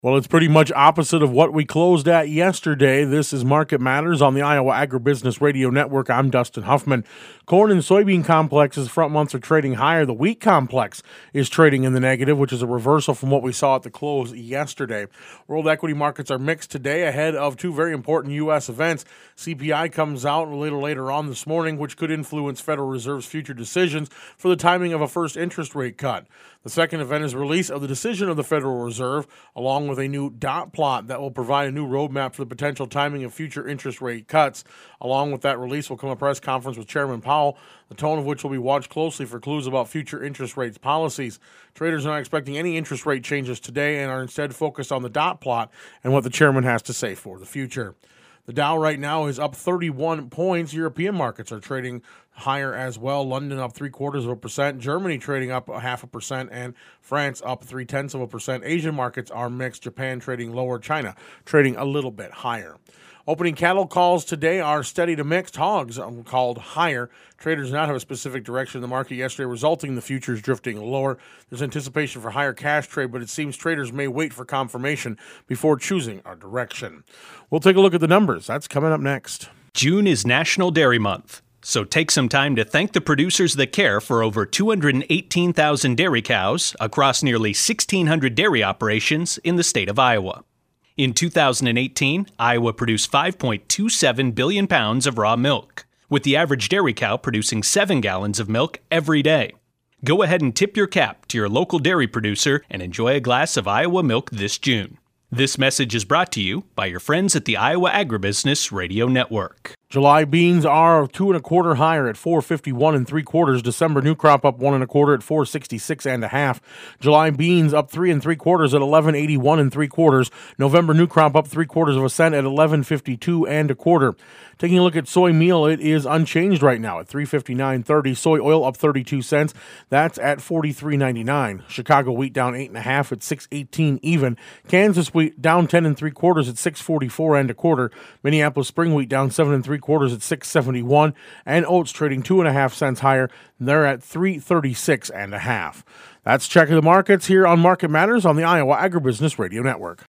Well, it's pretty much opposite of what we closed at yesterday. This is Market Matters on the Iowa Agribusiness Radio Network. I'm Dustin Huffman. Corn and soybean complexes front months are trading higher. The wheat complex is trading in the negative, which is a reversal from what we saw at the close yesterday. World equity markets are mixed today ahead of two very important U.S. events. CPI comes out a little later on this morning, which could influence Federal Reserve's future decisions for the timing of a first interest rate cut. The second event is release of the decision of the Federal Reserve, along with a new dot plot that will provide a new roadmap for the potential timing of future interest rate cuts. Along with that release will come a press conference with Chairman Powell, the tone of which will be watched closely for clues about future interest rates policies. Traders are not expecting any interest rate changes today and are instead focused on the dot plot and what the chairman has to say for the future. The Dow right now is up 31 points. European markets are trading higher as well. London up 0.75%. Germany trading up 0.5%, and France up 0.3%. Asian markets are mixed. Japan trading lower. China trading a little bit higher. Opening cattle calls today are steady to mixed. Hogs called higher. Traders do not have a specific direction in the market yesterday, resulting in the futures drifting lower. There's anticipation for higher cash trade, but it seems traders may wait for confirmation before choosing a direction. We'll take a look at the numbers. That's coming up next. June is National Dairy Month, so take some time to thank the producers that care for over 218,000 dairy cows across nearly 1,600 dairy operations in the state of Iowa. In 2018, Iowa produced 5.27 billion pounds of raw milk, with the average dairy cow producing 7 gallons of milk every day. Go ahead and tip your cap to your local dairy producer and enjoy a glass of Iowa milk this June. This message is brought to you by your friends at the Iowa Agribusiness Radio Network. July beans are 2 1/4 higher at 4.51 3/4. December new crop up 1 1/4 at 4.66 1/2. July beans up 3 3/4 at 11.81 3/4. November new crop up 3/4 cent at 11.52 1/4. Taking a look at soy meal, it is unchanged right now at 3.59.30. Soy oil up 32 cents. That's at 43.99. Chicago wheat down 8.5 at 6.18 even. Kansas wheat down 10 3/4 at 6.44 1/4. Minneapolis spring wheat down 7 3/4 at 6.71, and oats trading 2.5 cents higher. They're at 3.36 1/2. That's Check of the Markets here on Market Matters on the Iowa Agribusiness Radio Network.